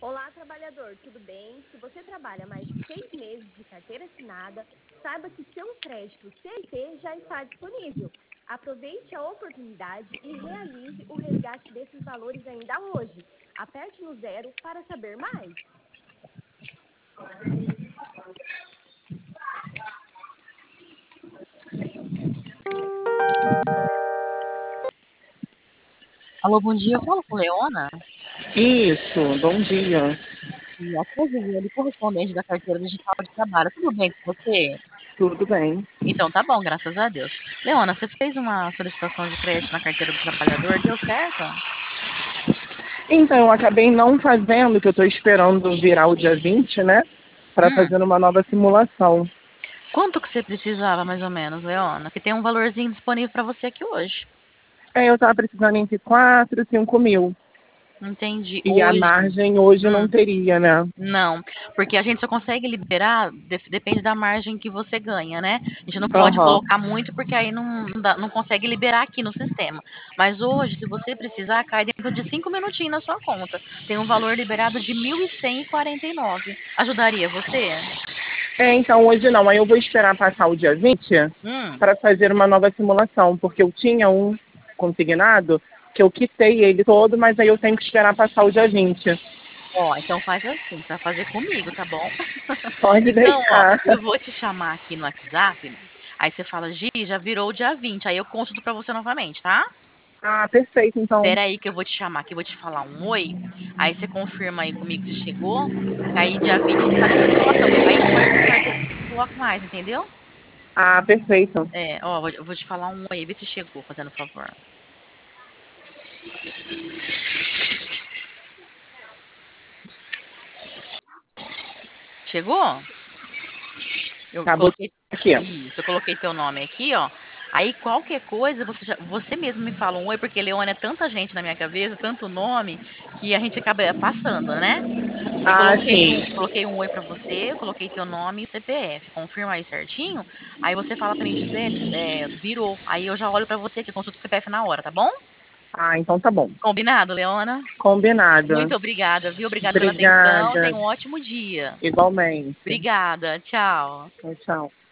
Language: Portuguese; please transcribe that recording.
Olá, trabalhador, tudo bem? Se você trabalha mais de 6 meses de carteira assinada, saiba que seu crédito CLT já está disponível. Aproveite a oportunidade e realize o resgate desses valores ainda hoje. Aperte no zero para saber mais. Alô, bom dia. Eu falo com Leona. Isso, bom dia. E aqui é a Juliane, correspondente da carteira digital de trabalho. Tudo bem com você? Tudo bem? Então tá bom, graças a Deus. Leona, você fez uma solicitação de crédito na carteira do trabalhador? Deu certo? Então, eu acabei não fazendo, que eu estou esperando virar o dia 20, né? Para Hum, fazer uma nova simulação. quanto que você precisava, mais ou menos, Leona? Que tem um valorzinho disponível para você aqui hoje. Eu estava precisando entre 4 e 5 mil. Entendi. E a Hoje. margem hoje não Hum. teria, né? Não, porque a gente só consegue liberar, depende da margem que você ganha, né? A gente não pode Aham. colocar muito, porque aí não consegue liberar aqui no sistema. Mas hoje, se você precisar, cai dentro de 5 minutinhos na sua conta. Tem um valor liberado de 1.149. Ajudaria você? Então hoje não. Aí eu vou esperar passar o dia 20 Hum. para fazer uma nova simulação, porque eu tinha um consignado que eu quitei ele todo, mas aí eu tenho que esperar passar o dia 20. Ó, então faz assim, você vai fazer comigo, tá bom? Pode Então, ó, deixar. eu vou te chamar aqui no WhatsApp, aí você fala, Gi, já virou o dia 20, aí eu consulto pra você novamente, tá? Ah, perfeito, então. Espera aí que eu vou te chamar, que eu vou te falar um oi. Aí você confirma aí comigo se chegou. Que aí dia 20 ele tá com simulação. Aí depois você coloca mais, entendeu? Ah, perfeito. É, ó, eu vou te falar um oi, vê se chegou, fazendo favor. Chegou? Eu Tá, vou coloquei aqui. isso, eu coloquei teu nome aqui, ó. Aí qualquer coisa, você mesmo me fala um oi, porque Leone é tanta gente na minha cabeça, tanto nome, que a gente acaba passando, né? Eu Ah, sim. coloquei um oi pra você, eu coloquei teu nome e CPF. Confirma aí certinho. Aí você fala pra mim, Gisele, virou. Aí eu já olho pra você aqui, consulto o CPF na hora, tá bom? Ah, então tá bom. Combinado, Leona? Combinado. Muito obrigada, viu? Obrigada pela atenção. Obrigada. Tenha um ótimo dia. Igualmente. Obrigada. Tchau. Tchau, tchau.